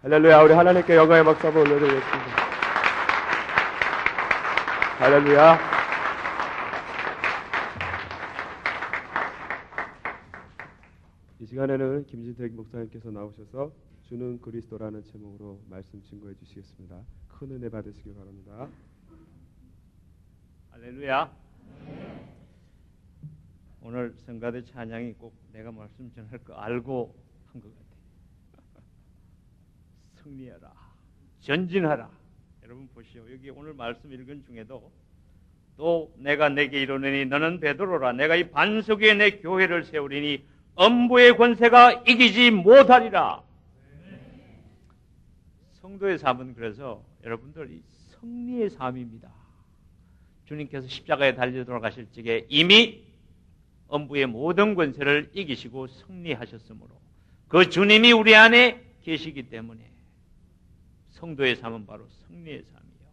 할렐루야. 우리 하나님께 영광의 박수 한번 올려드리겠습니다. 할렐루야. 이 시간에는 김진택 목사님께서 나오셔서 주는 그리스도라는 제목으로 말씀 증거해 주시겠습니다. 큰 은혜 받으시기 바랍니다. 할렐루야. 오늘 성가대 찬양이 꼭 내가 말씀 전할 거 알고 한 것 같아요. 승리하라, 전진하라. 여러분 보시오. 여기 오늘 말씀 읽은 중에도 또 내가 내게 이르노니 너는 베드로라. 내가 이 반석 위에 내 교회를 세우리니 음부의 권세가 이기지 못하리라. 성도의 삶은 그래서 여러분들 이 승리의 삶입니다. 주님께서 십자가에 달려 돌아가실 적에 이미 음부의 모든 권세를 이기시고 승리하셨으므로 그 주님이 우리 안에 계시기 때문에 성도의 삶은 바로 승리의 삶이에요.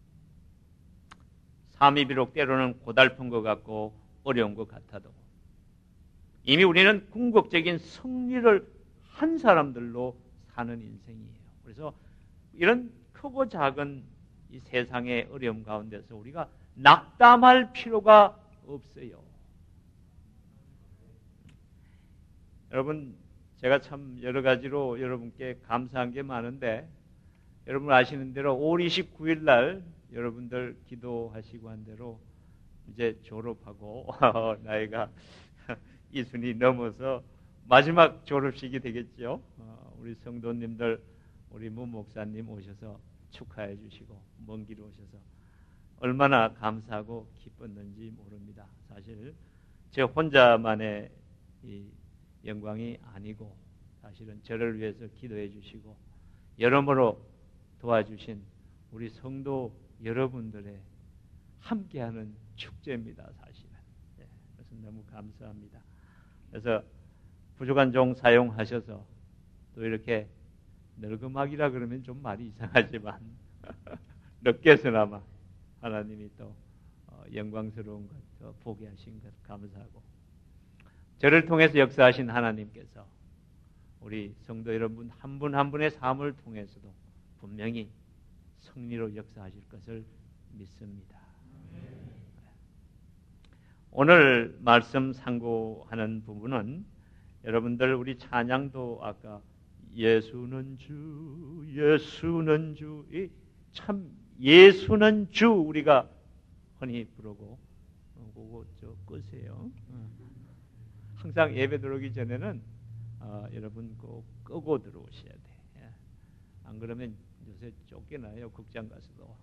삶이 비록 때로는 고달픈 것 같고 어려운 것 같아도 이미 우리는 궁극적인 승리를 한 사람들로 사는 인생이에요. 그래서 이런 크고 작은 이 세상의 어려움 가운데서 우리가 낙담할 필요가 없어요. 여러분, 제가 참 여러 가지로 여러분께 감사한 게 많은데 여러분 아시는 대로 5월 29일 날 여러분들 기도하시고 한 대로 이제 졸업하고 나이가 이순이 넘어서 마지막 졸업식이 되겠죠. 우리 성도님들, 우리 문 목사님 오셔서 축하해 주시고 먼 길 오셔서 얼마나 감사하고 기뻤는지 모릅니다. 사실 제 혼자만의 이 영광이 아니고 사실은 저를 위해서 기도해 주시고 여러모로 도와주신 우리 성도 여러분들의 함께하는 축제입니다. 사실은. 그래서 너무 감사합니다. 그래서 부족한 종 사용하셔서 또 이렇게 늙음하기라 그러면 좀 말이 이상하지만 늦게서나마 하나님이 또 영광스러운 것 보게 하신 것 감사하고 저를 통해서 역사하신 하나님께서 우리 성도 여러분 한 분 한 분의 삶을 통해서도 분명히 승리로 역사하실 것을 믿습니다. 오늘 말씀 상고하는 부분은 여러분들 우리 찬양도 아까 예수는 주, 예수는 주, 참 예수는 주 우리가 흔히 부르고 그거 저 끄세요. 항상 예배 들어오기 전에는 여러분 꼭 끄고 들어오셔야 돼. 안 그러면 요새 쫓겨나요. 극장 가서도.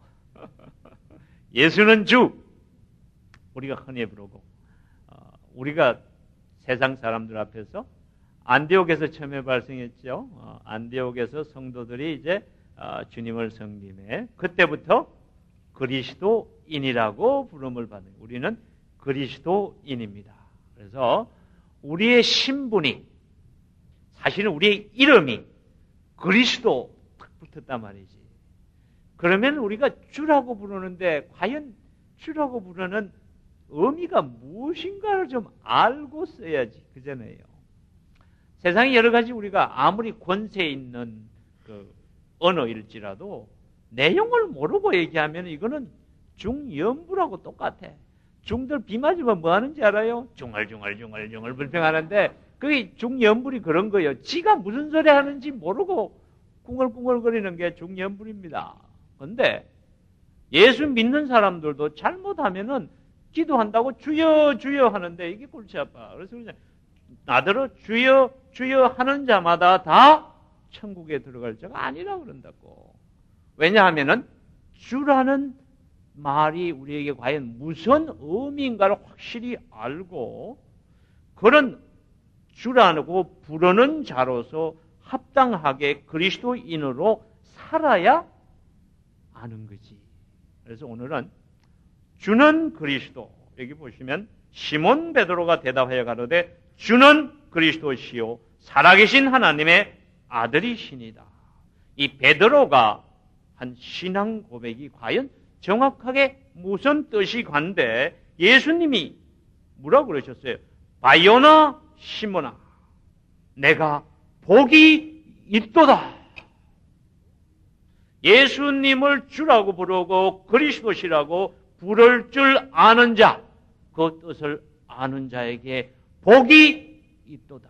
예수는 주 우리가 흔히 부르고 우리가 세상 사람들 앞에서 안디옥에서 처음에 발생했죠. 안디옥에서 성도들이 이제 주님을 섬김에 그때부터 그리스도인이라고 부름을 받는 우리는 그리스도인입니다. 그래서 우리의 신분이 사실은 우리의 이름이 그리스도 딱 붙었단 말이지. 그러면 우리가 주라고 부르는데 과연 주라고 부르는 의미가 무엇인가를 좀 알고 써야지. 그잖아요. 세상에 여러 가지 우리가 아무리 권세 있는 그 언어일지라도 내용을 모르고 얘기하면 이거는 중연부라고 똑같아. 중들 비 맞으면 뭐 하는지 알아요? 중얼중얼 불평하는데 그게 중연불이 그런 거예요. 지가 무슨 소리 하는지 모르고 꿍얼꿍얼거리는 게 중연불입니다. 그런데 예수 믿는 사람들도 잘못하면은 기도한다고 주여 주여 하는데 이게 골치 아파. 그래서 그냥 나더러 주여 주여 하는 자마다 다 천국에 들어갈 자가 아니라 그런다고. 왜냐하면은 주라는 말이 우리에게 과연 무슨 의미인가를 확실히 알고 그런 주라고 부르는 자로서 합당하게 그리스도인으로 살아야 아는 거지. 그래서 오늘은 주는 그리스도. 여기 보시면 시몬 베드로가 대답하여 가로되 주는 그리스도시요 살아계신 하나님의 아들이시니다. 이 베드로가 한 신앙 고백이 과연 정확하게 무슨 뜻이 간데 예수님이 뭐라고 그러셨어요? 바요나 시몬아 내가 복이 있도다. 예수님을 주라고 부르고 그리스도시라고 부를 줄 아는 자, 그 뜻을 아는 자에게 복이 있도다.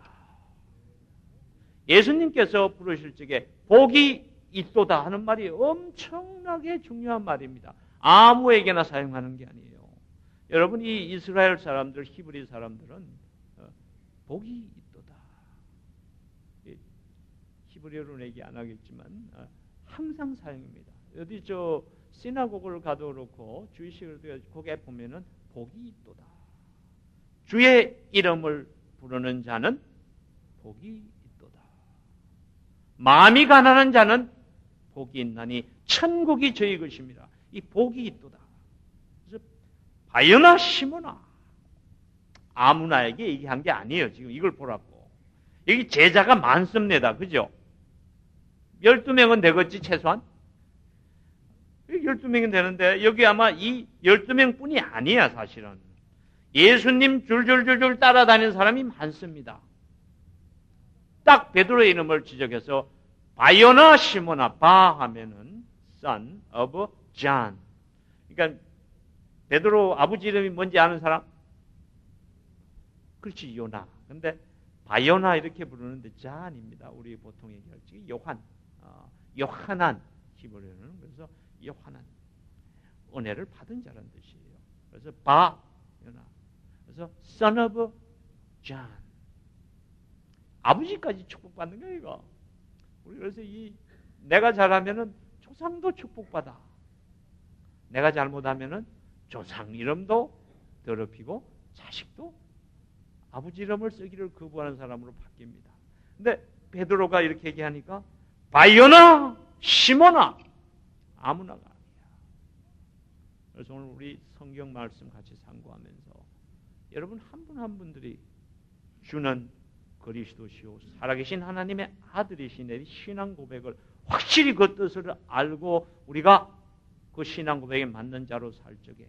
예수님께서 부르실 적에 복이 있도다 하는 말이 엄청나게 중요한 말입니다. 아무에게나 사용하는 게 아니에요. 여러분, 이 이스라엘 사람들, 히브리 사람들은 복이 있도다. 히브리어로는 얘기 안 하겠지만 항상 사용입니다. 어디 시나고그를 가도 그렇고 주의식을 거기에 보면은 복이 있도다. 주의 이름을 부르는 자는 복이 있도다. 마음이 가난한 자는 복이 있나니 천국이 저희 것입니다. 이 복이 있도다. 그래서 바요나 시모나 아무나에게 얘기한 게 아니에요. 지금 이걸 보라고. 여기 제자가 많습니다. 그죠? 12명은 되겠지 최소한? 12명은 되는데 여기 아마 이 12명뿐이 아니야 사실은. 예수님 줄줄줄줄 따라다니는 사람이 많습니다. 딱 베드로의 이름을 지적해서 바요나 시모나, 바 하면은 son of John. 그러니까 베드로 아버지 이름이 뭔지 아는 사람? 그렇지, 요나. 근데 바요나 이렇게 부르는데 잔입니다. 우리 보통 얘기할 때 요하난 히브리어는. 그래서 요하난, 은혜를 받은 자라는 뜻이에요. 그래서 바요나, 그래서 son of John, 아버지까지 축복받는 거예요. 이거 우리 그래서 내가 잘하면은 조상도 축복받아. 내가 잘못하면은 조상 이름도 더럽히고 자식도 아버지 이름을 쓰기를 거부하는 사람으로 바뀝니다. 근데 베드로가 이렇게 얘기하니까 바요나 시모나 아무나가 아니야. 그래서 오늘 우리 성경 말씀 같이 상고하면서 여러분 한 분 한 분들이 주는 그리스도시요 살아계신 하나님의 아들이시네 신앙 고백을 확실히 그 뜻을 알고 우리가 그 신앙 고백에 맞는 자로 살 적에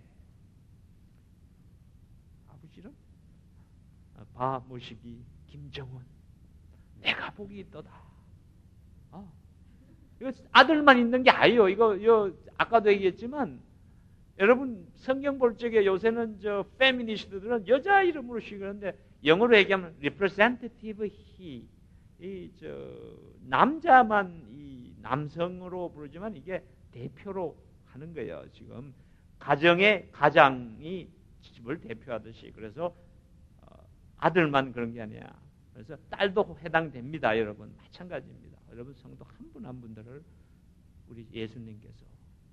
아버지는 바 모시기 김정은 내가 복이 있도다. 이거 아들만 있는 게 아니에요. 이거 아까도 얘기했지만 여러분 성경 볼 적에 요새는 페미니스트들은 여자 이름으로 시그는데 영어로 얘기하면 representative he, 남자만 남성으로 부르지만 이게 대표로 하는 거예요. 지금 가정의 가장이 집을 대표하듯이. 그래서 아들만 그런 게 아니야. 그래서 딸도 해당됩니다. 여러분 마찬가지입니다. 여러분 성도 한 분 한 분들을 우리 예수님께서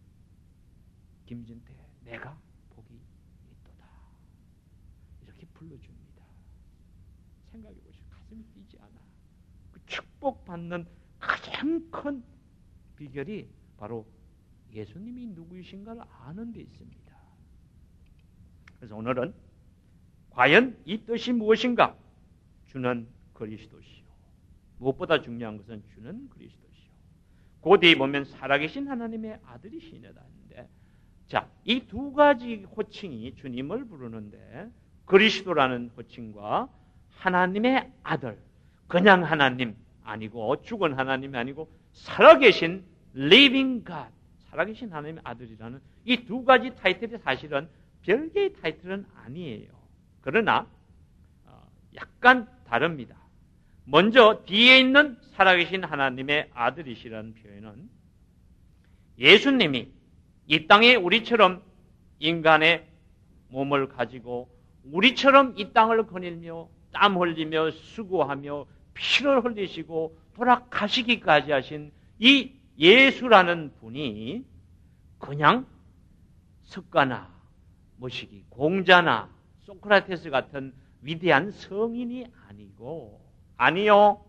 김진태 내가 복이 있도다 이렇게 불러줍니다. 생각해 보시오. 가슴이 뛰지 않아. 그 축복받는 가장 큰 비결이 바로 예수님이 누구이신가를 아는 데 있습니다. 그래서 오늘은 과연 이 뜻이 무엇인가? 주는 그리스도시요. 무엇보다 중요한 것은 주는 그리스도시요. 그 뒤에 보면 살아계신 하나님의 아들이시냐다 하는데, 자, 이 두 가지 호칭이 주님을 부르는데 그리스도라는 호칭과 하나님의 아들, 그냥 하나님 아니고 죽은 하나님이 아니고 살아계신 living God, 살아계신 하나님의 아들이라는 이 두 가지 타이틀이 사실은 별개의 타이틀은 아니에요. 그러나 약간 다릅니다. 먼저 뒤에 있는 살아계신 하나님의 아들이시라는 표현은 예수님이 이 땅에 우리처럼 인간의 몸을 가지고 우리처럼 이 땅을 거닐며 땀 흘리며 수고하며 피를 흘리시고 돌아가시기까지 하신 이 예수라는 분이 그냥 석가나 모시기 공자나 소크라테스 같은 위대한 성인이 아니요.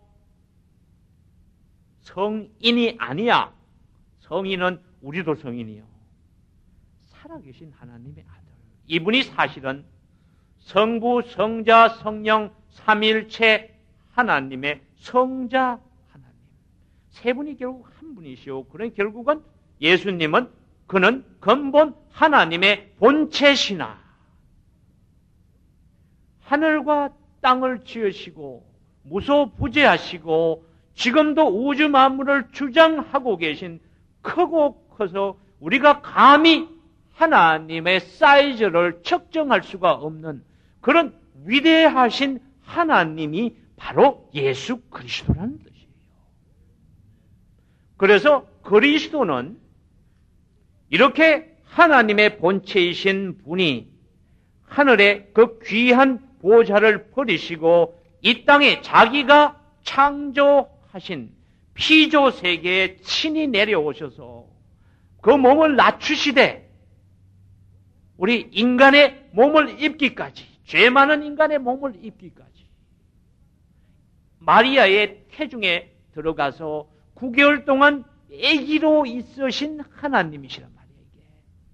성인이 아니야. 성인은 우리도 성인이요. 살아계신 하나님의 아들. 이분이 사실은 성부, 성자, 성령, 삼일체 하나님의 성자 하나님. 세 분이 결국 한 분이시오. 그러니 결국은 예수님은 그는 근본 하나님의 본체시나 하늘과 땅을 지으시고 무소부재하시고 지금도 우주 만물을 주장하고 계신 크고 커서 우리가 감히 하나님의 사이즈를 측정할 수가 없는 그런 위대하신 하나님이 바로 예수 그리스도라는 뜻이에요. 그래서 그리스도는 이렇게 하나님의 본체이신 분이 하늘의 그 귀한 보좌를 버리시고 이 땅에 자기가 창조하신 피조 세계에 친히 내려오셔서 그 몸을 낮추시되 우리 인간의 몸을 입기까지, 죄 많은 인간의 몸을 입기까지 마리아의 태중에 들어가서 9개월 동안 아기로 있으신 하나님이시란 말이에요. 이게.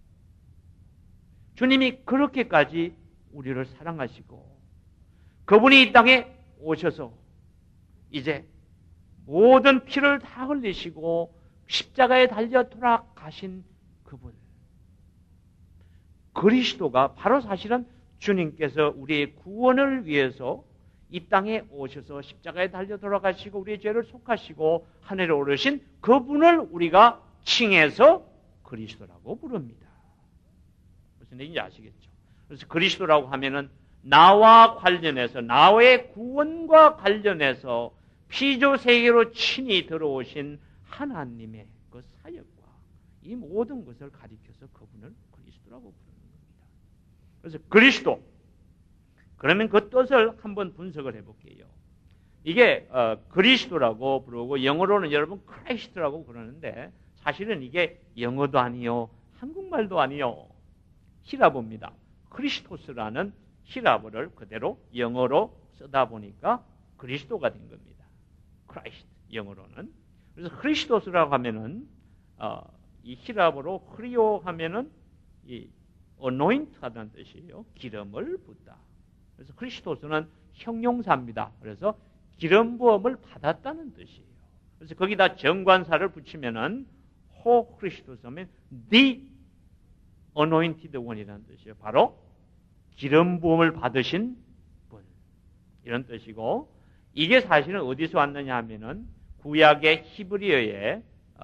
주님이 그렇게까지 우리를 사랑하시고 그분이 이 땅에 오셔서 이제 모든 피를 다 흘리시고 십자가에 달려 돌아가신 그분 그리스도가 바로 사실은 주님께서 우리의 구원을 위해서 이 땅에 오셔서 십자가에 달려 돌아가시고 우리의 죄를 속하시고 하늘에 오르신 그분을 우리가 칭해서 그리스도라고 부릅니다. 무슨 얘기인지 아시겠죠? 그래서 그리스도라고 하면은 나와 관련해서 나의 구원과 관련해서 피조 세계로 친히 들어오신 하나님의 그 사역과 이 모든 것을 가리켜서 그분을 그리스도라고 부르는 겁니다. 그래서 그리스도 그러면 그 뜻을 한번 분석을 해볼게요. 이게 그리스도라고 부르고 영어로는 여러분 크라이스트라고 그러는데 사실은 이게 영어도 아니요 한국말도 아니요 히라보입니다. 크리스토스라는 히라보를 그대로 영어로 쓰다 보니까 그리스도가 된 겁니다. 크라이스트 영어로는. 그래서 크리스토스라고 하면은 이 히라보로 크리오 하면은 이 anoint하다는 뜻이에요. 기름을 붓다. 그래서 크리스토스는 형용사입니다. 그래서 기름 부음을 받았다는 뜻이에요. 그래서 거기다 정관사를 붙이면은 호 크리스토스 하면 the anointed one이라는 뜻이에요. 바로 기름 부음을 받으신 분. 이런 뜻이고 이게 사실은 어디서 왔느냐 하면은 구약의 히브리어의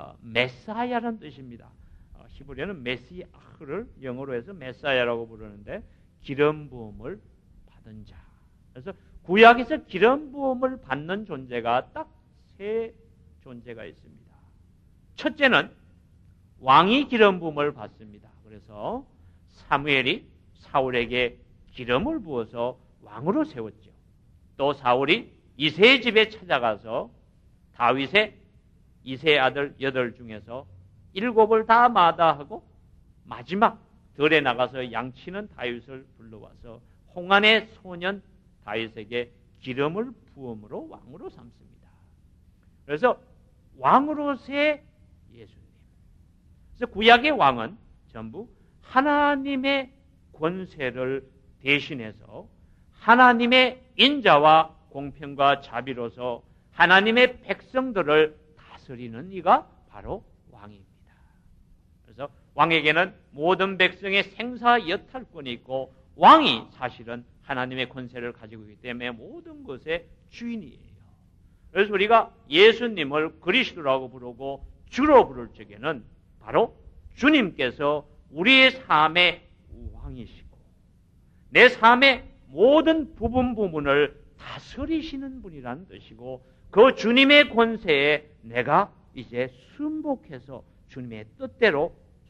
메사야라는 뜻입니다. 히브리어는 메시아를 영어로 해서 메사야라고 부르는데 기름 부음을 받은 자. 그래서 구약에서 기름 부음을 받는 존재가 딱 세 존재가 있습니다. 첫째는 왕이 기름 부음을 받습니다. 그래서 사무엘이 사울에게 기름을 부어서 왕으로 세웠죠. 또 사울이 이새의 집에 찾아가서 다윗의 이새의 아들 8 중에서 7을 다 마다하고 마지막 들에 나가서 양치는 다윗을 불러와서 홍안의 소년 다윗에게 기름을 부음으로 왕으로 삼습니다. 그래서 왕으로서의 예수님. 그래서 구약의 왕은 전부 하나님의 권세를 대신해서 하나님의 인자와 공평과 자비로서 하나님의 백성들을 다스리는 이가 바로 왕입니다. 그래서 왕에게는 모든 백성의 생사 여탈권이 있고 왕이 사실은 하나님의 권세를 가지고 있기 때문에 모든 것의 주인이에요. 그래서 우리가 예수님을 그리스도라고 부르고 주로 부를 적에는 바로 주님께서 우리의 삶의 왕이시고 내 삶의 모든 부분을 다스리시는 분이라는 뜻이고 그 주님의 권세에 내가 이제 순복해서 주님의 뜻대로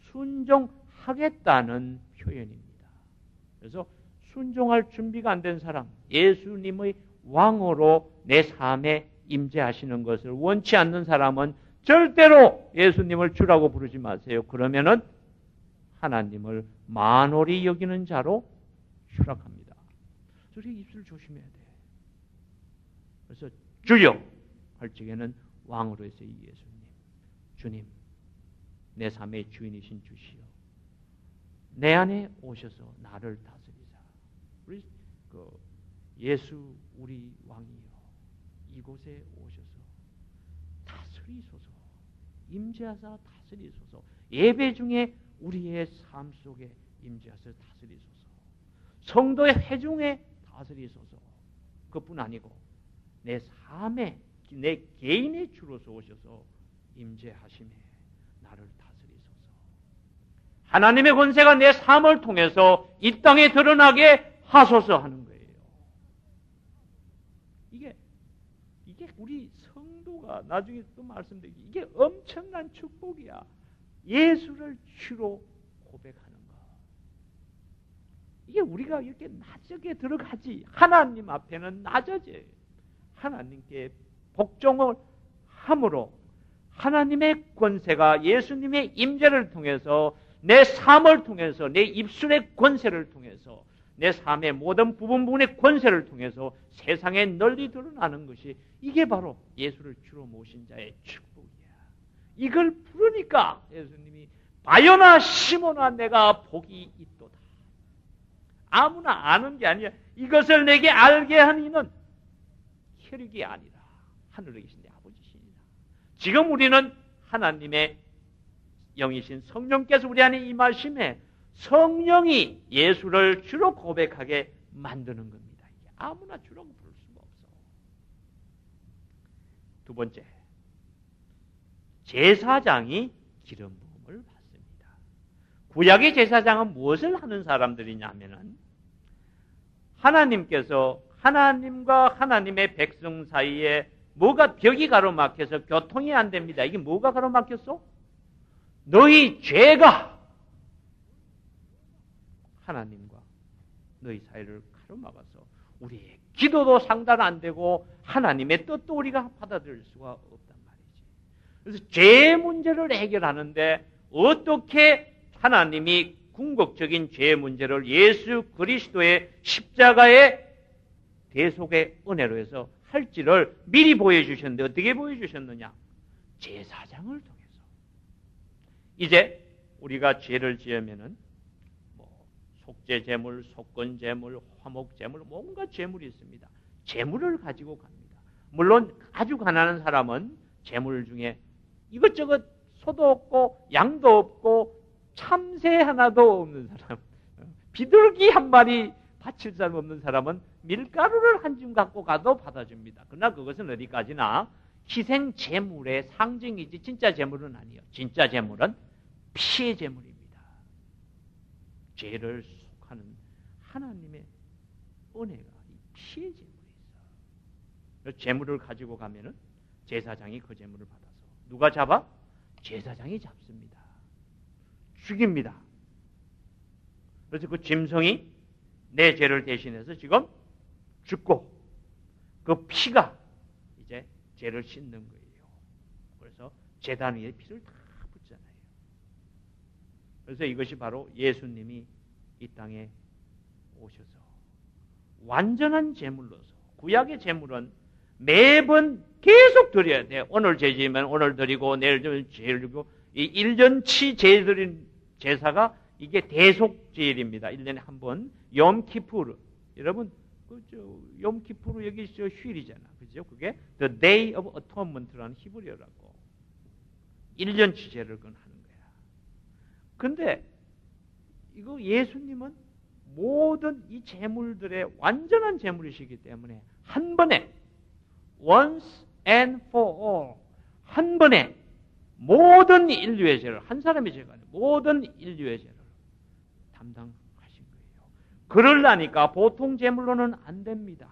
순종하겠다는 표현입니다. 그래서 순종할 준비가 안 된 사람, 예수님의 왕으로 내 삶에 임재하시는 것을 원치 않는 사람은 절대로 예수님을 주라고 부르지 마세요. 그러면은 하나님을 만홀히 여기는 자로 추락합니다. 우리 입술 조심해야 돼. 그래서 주여 할 적에는 왕으로서의 예수님, 주님, 내 삶의 주인이신 주시여, 내 안에 오셔서 나를 다스리자. 우리 예수 우리 왕이여, 이곳에 오셔서 다스리소서, 임재하사 다스리소서. 예배 중에 우리의 삶 속에 임재하사 다스리소서. 성도의 회중에 다스리소서. 그뿐 아니고 내 삶에 내 개인의 주로서 오셔서 임재하심에 나를 다스리소서. 하나님의 권세가 내 삶을 통해서 이 땅에 드러나게 하소서 하는 거예요. 이게 우리 성도가 나중에 또 말씀드리기 이게 엄청난 축복이야. 예수를 주로 고백하는 거. 이게 우리가 이렇게 낮게 들어가지 하나님 앞에는 낮아져요. 하나님께 복종을 함으로 하나님의 권세가 예수님의 임재를 통해서 내 삶을 통해서 내 입술의 권세를 통해서 내 삶의 모든 부분의 권세를 통해서 세상에 널리 드러나는 것이 이게 바로 예수를 주로 모신 자의 축복이야. 이걸 부르니까 예수님이 바요나 시몬아 내가 복이 있도다. 아무나 아는 게 아니야. 이것을 내게 알게 한 이는 혈육이 아니라 하늘에 계신 내 아버지시니라. 지금 우리는 하나님의 영이신 성령께서 우리 안에 임하심에 성령이 예수를 주로 고백하게 만드는 겁니다. 이게 아무나 주로 부를 수가 없어. 두 번째, 제사장이 기름 부음을 받습니다. 구약의 제사장은 무엇을 하는 사람들이냐면은 하나님께서 하나님과 하나님의 백성 사이에 뭐가 벽이 가로막혀서 교통이 안 됩니다. 이게 뭐가 가로막혔어? 너희 죄가 하나님과 너희 사이를 가로막아서 우리의 기도도 상단 안 되고 하나님의 뜻도 우리가 받아들일 수가 없단 말이지. 그래서 죄의 문제를 해결하는데 어떻게 하나님이 궁극적인 죄의 문제를 예수 그리스도의 십자가의 대속의 은혜로 해서 할지를 미리 보여주셨는데 어떻게 보여주셨느냐? 제사장을 통해서. 이제 우리가 죄를 지으면은 속죄 제물, 속건 제물, 화목 제물, 뭔가 제물이 있습니다. 제물을 가지고 갑니다. 물론 아주 가난한 사람은 제물 중에 이것저것 소도 없고 양도 없고 참새 하나도 없는 사람, 비둘기 한 마리 바칠 사람 없는 사람은 밀가루를 한 줌 갖고 가도 받아줍니다. 그러나 그것은 어디까지나 희생 제물의 상징이지 진짜 제물은 아니에요. 진짜 제물은 피의 제물입니다. 죄를 속하는 하나님의 은혜가 이 피의 제물이 있어. 제물을 가지고 가면은 제사장이 그 제물을 받아서 누가 잡아? 제사장이 잡습니다. 죽입니다. 그래서 그 짐승이 내 죄를 대신해서 지금 죽고 그 피가 이제 죄를 씻는 거예요. 그래서 제단 위에 피를 다 붓잖아요. 그래서 이것이 바로 예수님이 이 땅에 오셔서 완전한 제물로서 구약의 제물은 매번 계속 드려야 돼요. 오늘 죄 지으면 오늘 드리고 내일 지으면 죄를 드리고 이 1년치 죄 드린 제사가 이게 대속제일입니다. 1년에 한 번 염키푸르. 여러분 염키푸르 여기 휴일이잖아. 그죠? 그게 The Day of Atonement라는 히브리어라고. 1년치 죄를 하는 거야. 근데 이거 예수님은 모든 이 제물들의 완전한 제물이시기 때문에 한 번에 once and for all 한 번에 모든 인류의 죄를 한 사람의 죄가 아니라 모든 인류의 죄를 담당하신 거예요. 그러려니까 보통 제물로는 안 됩니다.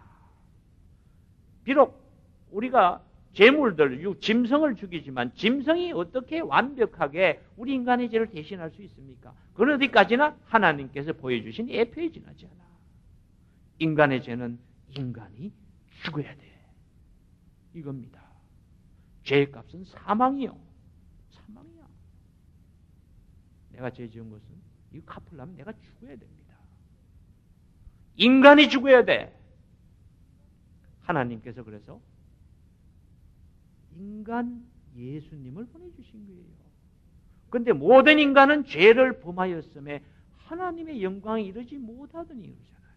비록 우리가 제물들, 짐승을 죽이지만 짐승이 어떻게 완벽하게 우리 인간의 죄를 대신할 수 있습니까? 그건 어디까지나 하나님께서 보여주신 예표에 지나지 않아. 인간의 죄는 인간이 죽어야 돼. 이겁니다. 죄의 값은 사망이요. 사망이야. 내가 죄 지은 것은 이거 갚으려면 내가 죽어야 됩니다. 인간이 죽어야 돼. 하나님께서 그래서 인간 예수님을 보내주신 거예요. 그런데 모든 인간은 죄를 범하였음에 하나님의 영광에 이르지 못하더니 그러잖아요.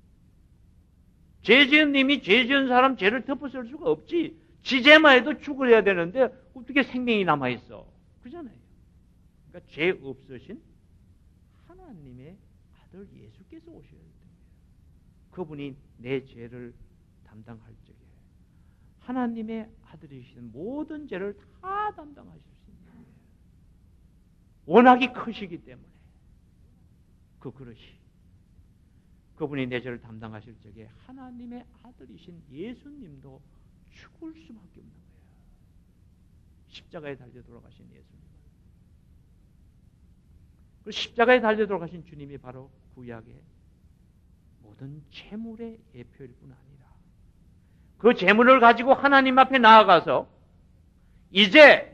죄 지은 님이 죄 지은 사람 죄를 덮어쓸 수가 없지. 지 죄만 해도 죽어야 되는데 어떻게 생명이 남아있어. 그러잖아요. 그러니까 죄 없으신 하나님의 아들 예수께서 오셔야 돼요. 그분이 내 죄를 담당할 적에 하나님의 아들이신 모든 죄를 다 담당하실 수 있는 거예요. 워낙이 크시기 때문에 그 그릇이 그분이 내 죄를 담당하실 적에 하나님의 아들이신 예수님도 죽을 수밖에 없는 거예요. 십자가에 달려 돌아가신 예수님. 그 십자가에 달려 돌아가신 주님이 바로 구약의 모든 재물의 예표일 뿐 아니라 그 재물을 가지고 하나님 앞에 나아가서 이제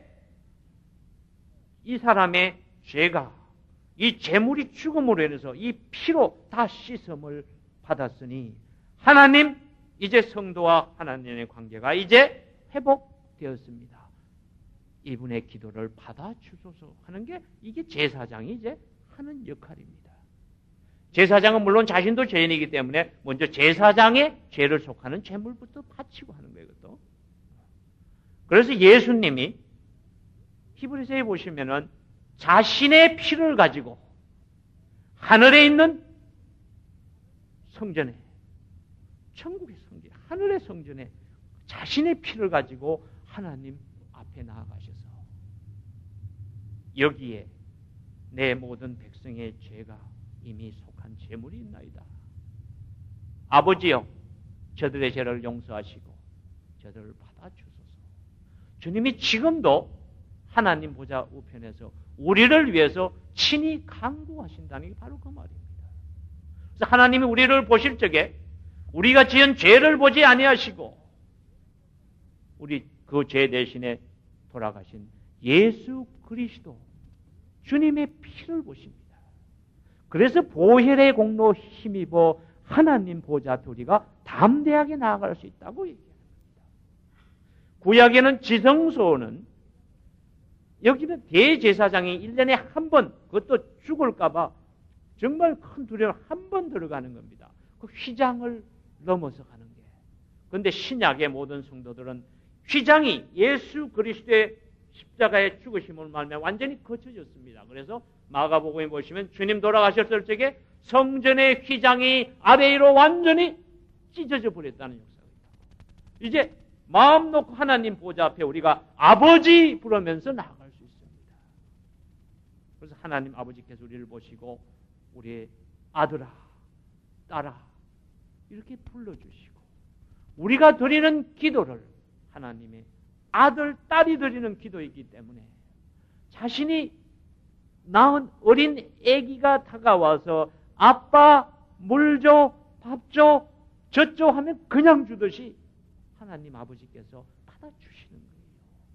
이 사람의 죄가 이 재물이 죽음으로 인해서 이 피로 다 씻음을 받았으니 하나님 이제 성도와 하나님의 관계가 이제 회복되었습니다. 이분의 기도를 받아주소서 하는 게 이게 제사장이 이제 하는 역할입니다. 제사장은 물론 자신도 죄인이기 때문에 먼저 제사장의 죄를 속하는 제물부터 바치고 하는 거예요. 그것도. 그래서 예수님이 히브리서에 보시면은 자신의 피를 가지고 하늘에 있는 성전에 천국의 성전, 하늘의 성전에 자신의 피를 가지고 하나님 앞에 나아가셔서 여기에 내 모든 백성의 죄가 이미 속한 제물이 있나이다. 아버지여 저들의 죄를 용서하시고 저들을 받아주소서. 주님이 지금도 하나님 보좌 우편에서 우리를 위해서 친히 간구하신다는 게 바로 그 말입니다. 그래서 하나님이 우리를 보실 적에 우리가 지은 죄를 보지 아니하시고 우리 그 죄 대신에 돌아가신 예수 그리스도 주님의 피를 보십니다. 그래서 보혈의 공로 힘입어 하나님 보좌 앞에 우리가 담대하게 나아갈 수 있다고 얘기합니다. 구약에는 지성소는 여기는 대제사장이 1년에 한 번, 그것도 죽을까봐 정말 큰 두려움 한 번 들어가는 겁니다. 그 휘장을 넘어서 가는 게. 그런데 신약의 모든 성도들은 휘장이 예수 그리스도의 십자가의 죽으심을 말하면 완전히 거쳐졌습니다. 그래서 마가복음에 보시면 주님 돌아가셨을 적에 성전의 휘장이 아래 위로 완전히 찢어져 버렸다는 역사입니다. 이제 마음 놓고 하나님 보좌 앞에 우리가 아버지 부르면서 나아갈 수 있습니다. 그래서 하나님 아버지께서 우리를 보시고 우리의 아들아, 딸아 이렇게 불러주시고 우리가 드리는 기도를 하나님의 아들, 딸이 드리는 기도이기 때문에 자신이 낳은 어린 아기가 다가와서 아빠 물 줘, 밥 줘, 젖 줘 하면 그냥 주듯이 하나님 아버지께서 받아주시는 거예요.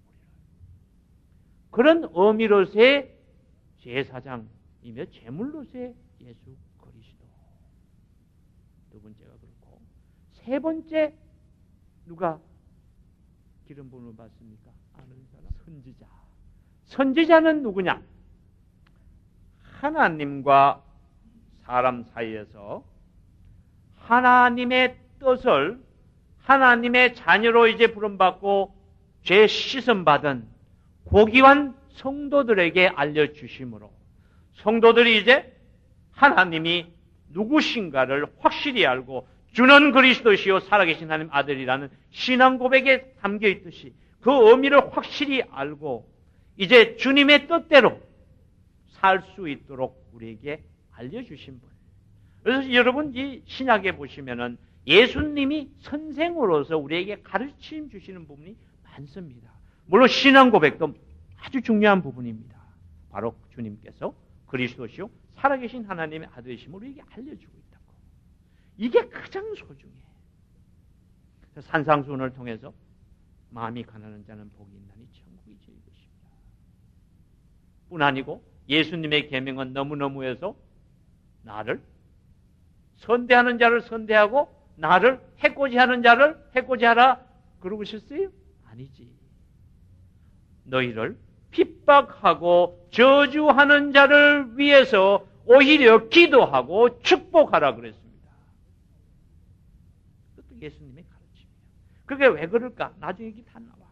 그런 의미로서의 제사장이며 제물로서의 예수 그리스도. 두 번째가 그렇고 세 번째 누가 기름 부음을 받습니까? 아는 사람. 선지자. 선지자는 누구냐? 하나님과 사람 사이에서 하나님의 뜻을 하나님의 자녀로 이제 부름받고 죄 씻음받은 고귀한 성도들에게 알려주심으로 성도들이 이제 하나님이 누구신가를 확실히 알고 주는 그리스도시요 살아계신 하나님 아들이라는 신앙 고백에 담겨 있듯이 그 의미를 확실히 알고 이제 주님의 뜻대로 살 수 있도록 우리에게 알려주신 분. 그래서 여러분 이 신약에 보시면은 예수님이 선생으로서 우리에게 가르침 주시는 부분이 많습니다. 물론 신앙 고백도 아주 중요한 부분입니다. 바로 주님께서 그리스도시요 살아계신 하나님의 아들이심을 우리에게 알려주고 있다고. 이게 가장 소중해. 산상수훈을 통해서 마음이 가난한 자는 복이 있나니 천국이 저희 것입니다. 뿐 아니고 예수님의 계명은 너무너무해서 나를 선대하는 자를 선대하고 나를 해코지하는 자를 해코지하라 그러고 싶어요? 아니지. 너희를 핍박하고 저주하는 자를 위해서 오히려 기도하고 축복하라 그랬습니다. 그것도 예수님의 가르침이에요. 그게 왜 그럴까? 나중에 이게 다 나와.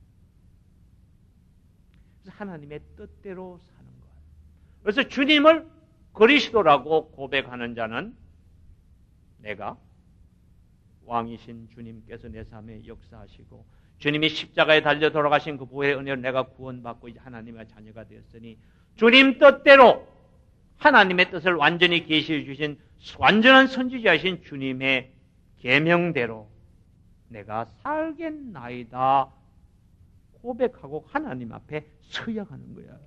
그래서 하나님의 뜻대로 사는 것. 그래서 주님을 그리스도라고 고백하는 자는 내가 왕이신 주님께서 내 삶에 역사하시고 주님이 십자가에 달려 돌아가신 그 보혈의 은혜로 내가 구원받고 이제 하나님의 자녀가 되었으니 주님 뜻대로 하나님의 뜻을 완전히 계시해 주신 완전한 선지자이신 주님의 계명대로 내가 살겠나이다 고백하고 하나님 앞에 서야 하는 거야.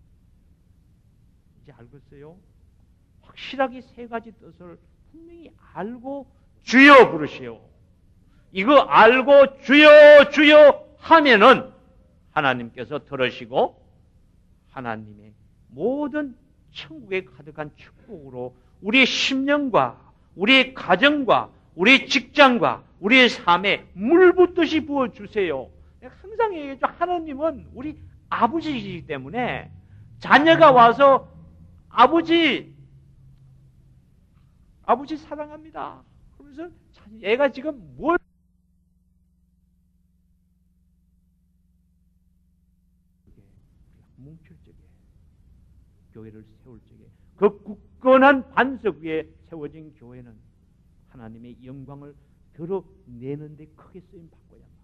이제 알겠어요? 확실하게 세 가지 뜻을 분명히 알고 주여 부르시오. 이거 알고 주여 주여 하면은 하나님께서 들으시고 하나님의 모든 천국에 가득한 축복으로 우리의 심령과 우리의 가정과 우리의 직장과 우리의 삶에 물 붓듯이 부어주세요. 항상 얘기했죠. 하나님은 우리 아버지이기 때문에 자녀가 와서 아버지 사랑합니다. 그러면서 얘가 지금 뭘 뭉칠 적에 교회를 세울 적에 그 굳건한 반석 위에 세워진 교회는 하나님의 영광을 드러내는 데 크게 쓰임 받고야 합니다.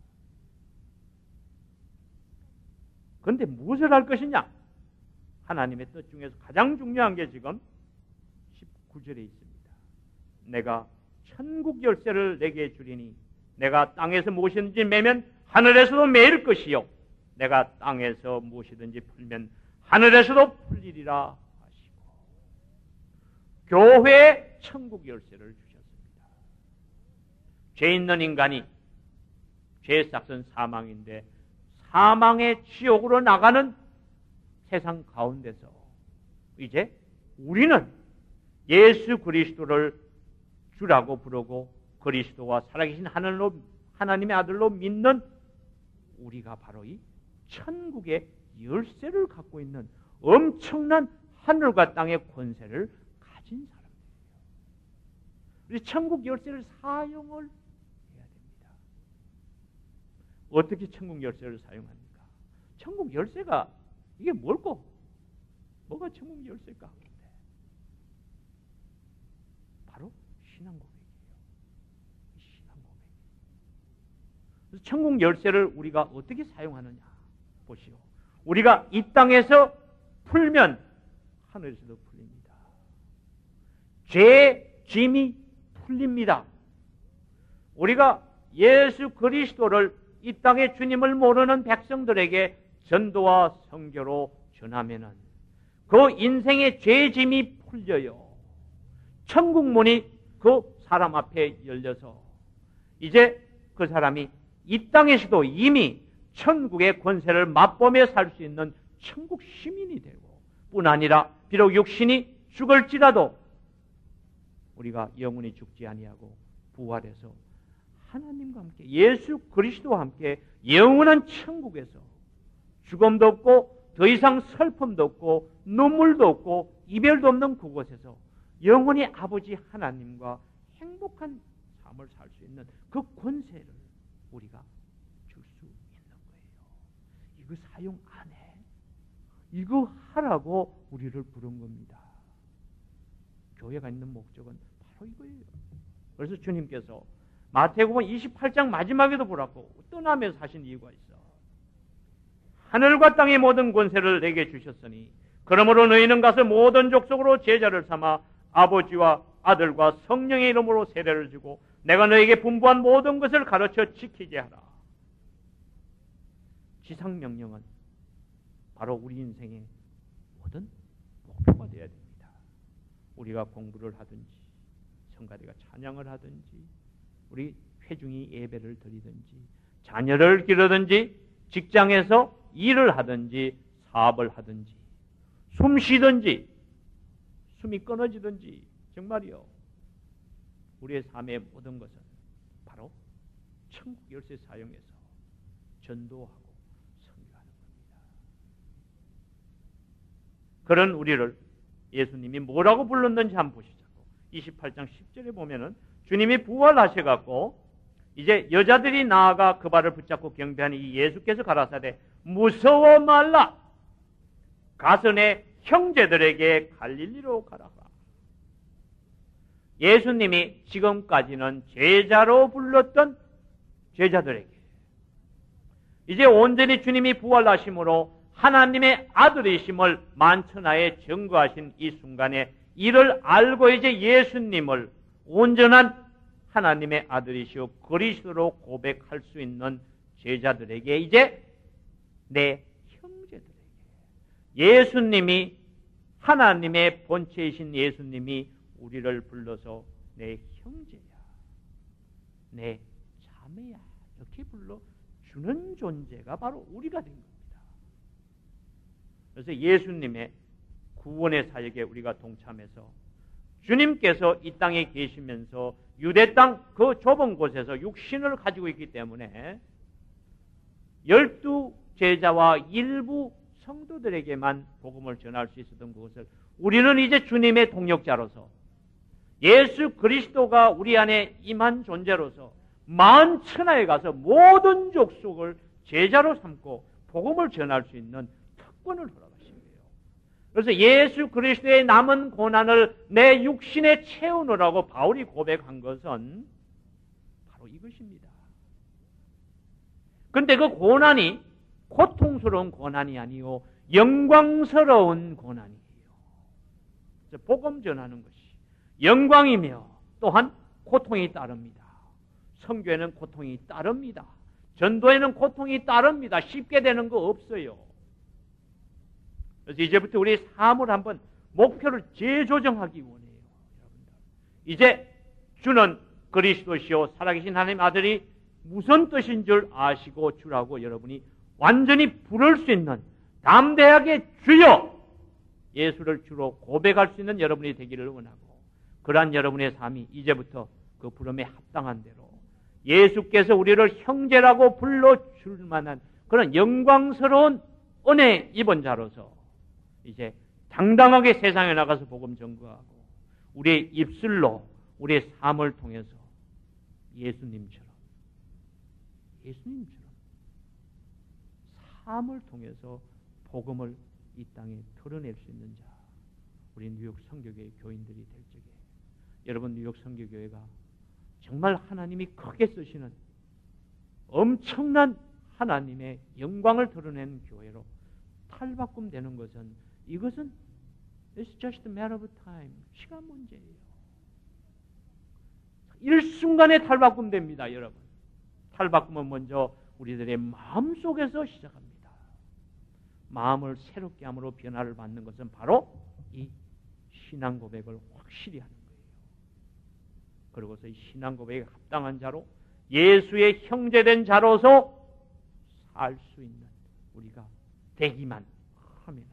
그런데 무엇을 할 것이냐? 하나님의 뜻 중에서 가장 중요한 게 지금 19절에 있습니다. 내가 천국 열쇠를 내게 주리니 내가 땅에서 무엇이든지 매면 하늘에서도 매일 것이요 내가 땅에서 무엇이든지 풀면 하늘에서도 풀리리라 하시고 교회에 천국 열쇠를 주셨습니다. 죄 있는 인간이 죄의 싹은 사망인데 사망의 지옥으로 나가는 세상 가운데서 이제 우리는 예수 그리스도를 주라고 부르고 그리스도와 살아계신 하나님의 아들로 믿는 우리가 바로 이 천국의 열쇠를 갖고 있는 엄청난 하늘과 땅의 권세를 가진 사람들이에요. 우리 천국 열쇠를 사용을 해야 됩니다. 어떻게 천국 열쇠를 사용합니까? 천국 열쇠가 이게 뭘까? 뭐가 천국 열쇠일까? 바로 신앙 고백이에요. 신앙 고백. 그래서 천국 열쇠를 우리가 어떻게 사용하느냐 보시오. 우리가 이 땅에서 풀면 하늘에서도 풀립니다. 죄의 짐이 풀립니다. 우리가 예수 그리스도를 이 땅의 주님을 모르는 백성들에게 전도와 선교로 전하면은 그 인생의 죄의 짐이 풀려요. 천국 문이 그 사람 앞에 열려서 이제 그 사람이 이 땅에서도 이미 천국의 권세를 맛보며 살 수 있는 천국 시민이 되고 뿐 아니라 비록 육신이 죽을지라도 우리가 영원히 죽지 아니하고 부활해서 하나님과 함께 예수 그리스도와 함께 영원한 천국에서 죽음도 없고 더 이상 슬픔도 없고 눈물도 없고 이별도 없는 그곳에서 영원히 아버지 하나님과 행복한 삶을 살 수 있는 그 권세를 우리가 줄 수 있는 거예요. 이거 사용 안 해? 이거 하라고 우리를 부른 겁니다. 교회가 있는 목적은 바로 이거예요. 그래서 주님께서 마태복음 28장 마지막에도 보라고 떠나면서 하신 이유가 있어. 하늘과 땅의 모든 권세를 내게 주셨으니 그러므로 너희는 가서 모든 족속으로 제자를 삼아 아버지와 아들과 성령의 이름으로 세례를 주고 내가 너에게 분부한 모든 것을 가르쳐 지키게 하라. 지상명령은 바로 우리 인생의 모든 목표가 되어야 됩니다. 우리가 공부를 하든지 성가대가 찬양을 하든지 우리 회중이 예배를 드리든지 자녀를 기르든지 직장에서 일을 하든지 사업을 하든지 숨 쉬든지 숨이 끊어지든지 정말이요. 우리의 삶의 모든 것은 바로 천국 열쇠 사용해서 전도하고 선교하는 겁니다. 그런 우리를 예수님이 뭐라고 불렀는지 한번 보시자고. 28장 10절에 보면은 주님이 부활하셔갖고 이제 여자들이 나아가 그 발을 붙잡고 경배하니 이 예수께서 가라사대 무서워 말라. 가서 내 형제들에게 갈릴리로 가라. 예수님이 지금까지는 제자로 불렀던 제자들에게 이제 온전히 주님이 부활하심으로 하나님의 아들이심을 만천하에 증거하신 이 순간에 이를 알고 이제 예수님을 온전한 하나님의 아들이시오 그리스도로 고백할 수 있는 제자들에게 이제 내 형제들에게 예수님이 하나님의 본체이신 예수님이 우리를 불러서 내 형제야, 내 자매야 이렇게 불러주는 존재가 바로 우리가 된 겁니다. 그래서 예수님의 구원의 사역에 우리가 동참해서 주님께서 이 땅에 계시면서 유대 땅 그 좁은 곳에서 육신을 가지고 있기 때문에 12 제자와 일부 성도들에게만 복음을 전할 수 있었던 그것을 우리는 이제 주님의 동역자로서 예수 그리스도가 우리 안에 임한 존재로서 만천하에 가서 모든 족속을 제자로 삼고 복음을 전할 수 있는 특권을 허락하신 거예요. 그래서 예수 그리스도의 남은 고난을 내 육신에 채우느라고 바울이 고백한 것은 바로 이것입니다. 그런데 그 고난이 고통스러운 고난이 아니요 영광스러운 고난이에요. 그래서 복음 전하는 것이 영광이며 또한 고통이 따릅니다. 선교에는 고통이 따릅니다. 전도에는 고통이 따릅니다. 쉽게 되는 거 없어요. 그래서 이제부터 우리 삶을 한번 목표를 재조정하기 원해요. 이제 주는 그리스도시요 살아계신 하나님 아들이 무슨 뜻인 줄 아시고 주라고 여러분이 완전히 부를 수 있는 담대하게 주여 예수를 주로 고백할 수 있는 여러분이 되기를 원하고 그러한 여러분의 삶이 이제부터 그 부름에 합당한 대로 예수께서 우리를 형제라고 불러줄 만한 그런 영광스러운 은혜 입은 자로서 이제 당당하게 세상에 나가서 복음 전거하고 우리의 입술로 우리의 삶을 통해서 예수님처럼 삶을 통해서 복음을 이 땅에 털어낼 수 있는 자 우리 뉴욕 선교교회 교인들이 될 적에 여러분 뉴욕 선교교회가 정말 하나님이 크게 쓰시는 엄청난 하나님의 영광을 드러내는 교회로 탈바꿈 되는 것은 이것은 It's just a matter of time. 시간 문제예요. 일순간에 탈바꿈 됩니다, 여러분. 탈바꿈은 먼저 우리들의 마음속에서 시작합니다. 마음을 새롭게 함으로 변화를 받는 것은 바로 이 신앙 고백을 확실히 하는 거예요. 그리고서 이 신앙 고백에 합당한 자로 예수의 형제된 자로서 살 수 있는 우리가 되기만 하면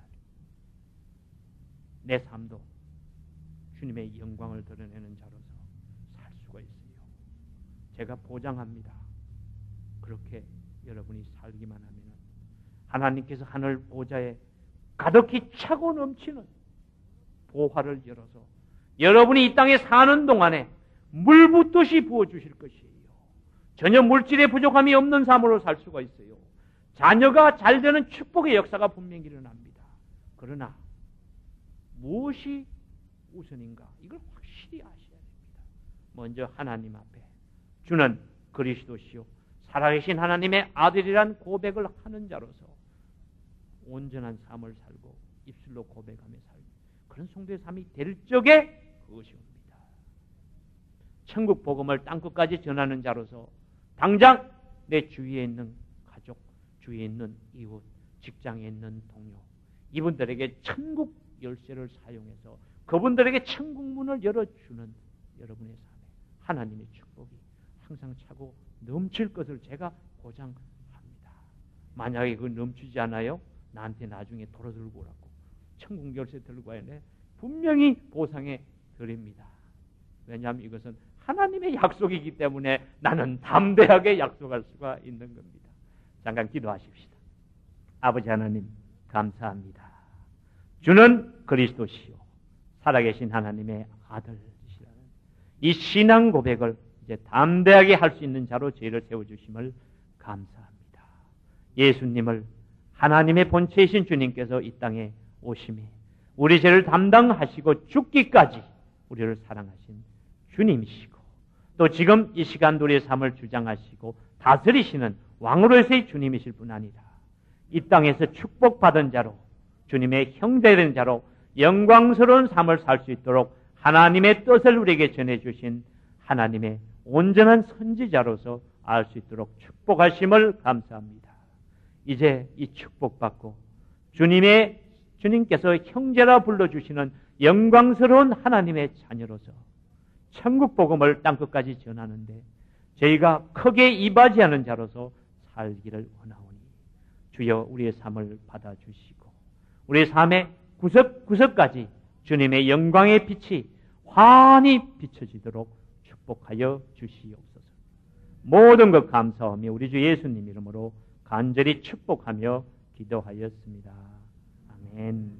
내 삶도 주님의 영광을 드러내는 자로서 살 수가 있어요. 제가 보장합니다. 그렇게 여러분이 살기만 하면 하나님께서 하늘 보좌에 가득히 차고 넘치는 보화를 열어서 여러분이 이 땅에 사는 동안에 물 붓듯이 부어주실 것이에요. 전혀 물질의 부족함이 없는 삶으로 살 수가 있어요. 자녀가 잘 되는 축복의 역사가 분명히 일어납니다. 그러나 무엇이 우선인가? 이걸 확실히 아셔야 됩니다. 먼저 하나님 앞에 주는 그리스도시요 살아계신 하나님의 아들이란 고백을 하는 자로서 온전한 삶을 살고 입술로 고백하며 살고 그런 성도의 삶이 될 적에 그것이 옵니다. 천국 복음을 땅끝까지 전하는 자로서 당장 내 주위에 있는 가족, 주위에 있는 이웃, 직장에 있는 동료 이분들에게 천국 열쇠를 사용해서 그분들에게 천국 문을 열어주는 여러분의 삶에 하나님의 축복이 항상 차고 넘칠 것을 제가 보장합니다. 만약에 그거 넘치지 않아요? 나한테 나중에 도로 들고 오라고 천국 열쇠 들고 와야 돼. 분명히 보상해 드립니다. 왜냐하면 이것은 하나님의 약속이기 때문에 나는 담대하게 약속할 수가 있는 겁니다. 잠깐 기도하십시다. 아버지 하나님 감사합니다. 주는 그리스도시요 살아계신 하나님의 아들이시라는 이 신앙 고백을 이제 담대하게 할 수 있는 자로 저희를 세워주심을 감사합니다. 예수님을 하나님의 본체이신 주님께서 이 땅에 오심이 우리 죄를 담당하시고 죽기까지 우리를 사랑하신 주님이시고 또 지금 이 시간도 우리의 삶을 주장하시고 다스리시는 왕으로서의 주님이실 뿐 아니라 이 땅에서 축복받은 자로 주님의 형제된 자로 영광스러운 삶을 살 수 있도록 하나님의 뜻을 우리에게 전해주신 하나님의 온전한 선지자로서 알 수 있도록 축복하심을 감사합니다. 이제 이 축복받고 주님께서 형제라 불러주시는 영광스러운 하나님의 자녀로서 천국 복음을 땅끝까지 전하는데 저희가 크게 이바지하는 자로서 살기를 원하오니 주여 우리의 삶을 받아주시고 우리의 삶의 구석구석까지 주님의 영광의 빛이 환히 비춰지도록 축복하여 주시옵소서. 모든 것 감사하며 우리 주 예수님 이름으로 간절히 축복하며 기도하였습니다. 아멘.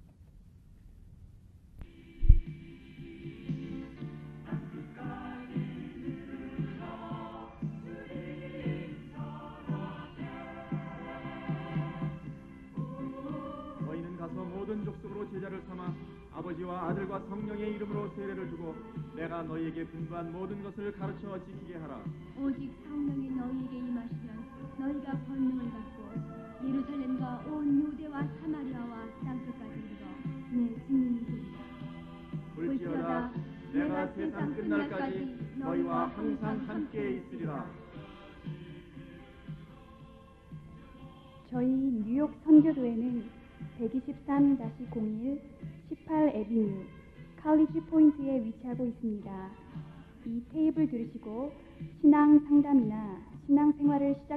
너희는 가서 모든 족속으로 제자를 삼아 아버지와 아들과 성령의 이름으로 세례를 주고 내가 너희에게 분부한 모든 것을 가르쳐 지키게 하라. 오직 성령이 너희에게 임하시면 너희가 권능을 받고 예루살렘과 온 유대와 사마리아와 땅끝까지 이르러 내 증인이 되리라. 볼지어다 내가 세상 끝날까지 너희와 항상 함께 있으리라. 저희 뉴욕 선교도에는 123-01 18 애비뉴 칼리지 포인트에 위치하고 있습니다. 이 테이블 들으시고 신앙 상담이나 신앙 생활을 시작